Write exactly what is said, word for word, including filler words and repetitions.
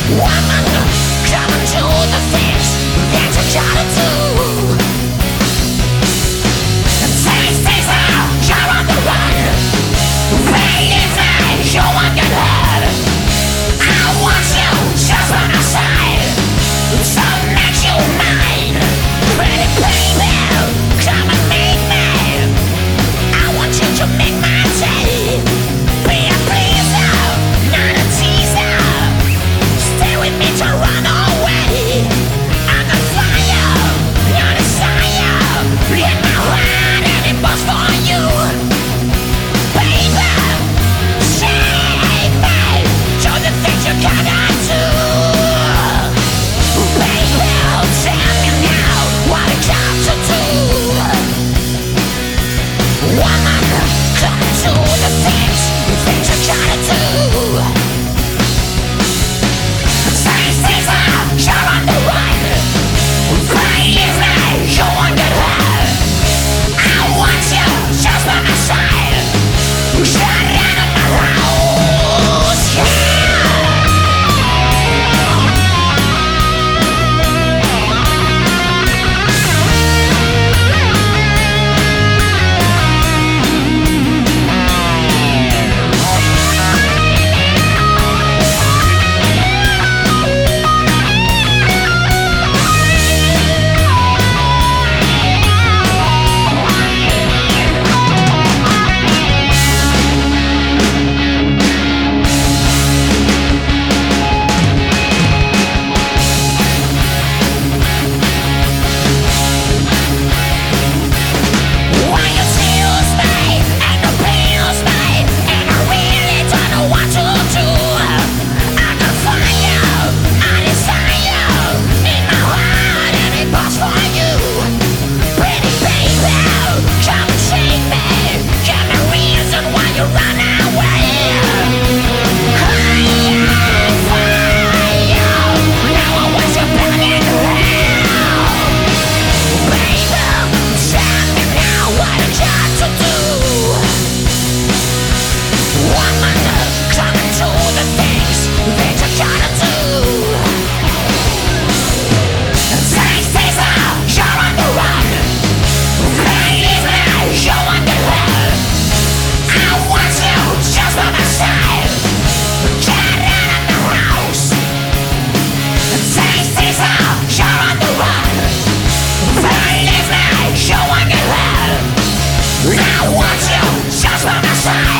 Woman, come and do the things that you gotta do. Taste, taste now, you're on the run. Pain is mine, you won't get hurt. I want you just by my side, so make you mine. Pretty baby, come and meet me. I want you to make my day. Be a pleaser, not a teaser. Stay with me to run away. I'm on fire, not a desire. In my heart and it was for you. Baby, shake me. Do the things you gotta do. Baby, tell me now what I got to do. Woman, come and do the things, the things you gotta do. Taste, taste now, you're on the run. Pain is mine, you won't get hurt. I want you just by my side. Shut out of my house, yeah. Why you seduce me and abuse me, and I really don't know what to do. I can find you, I desire in my heart, and it was for you. Pretty baby, come and shake me. Give me reason why you run away. I am fire, now I want you burning hell. Baby, tell me now what I got to do. Woman, come and do the things that you gotta do. Taste, taste now, you're on the run. Pain is mine, you won't get hurt. I want you just by my side. Get out of the house. Taste, taste now, you're on the run. Pain is mine, you won't get hurt. I want you just by my side.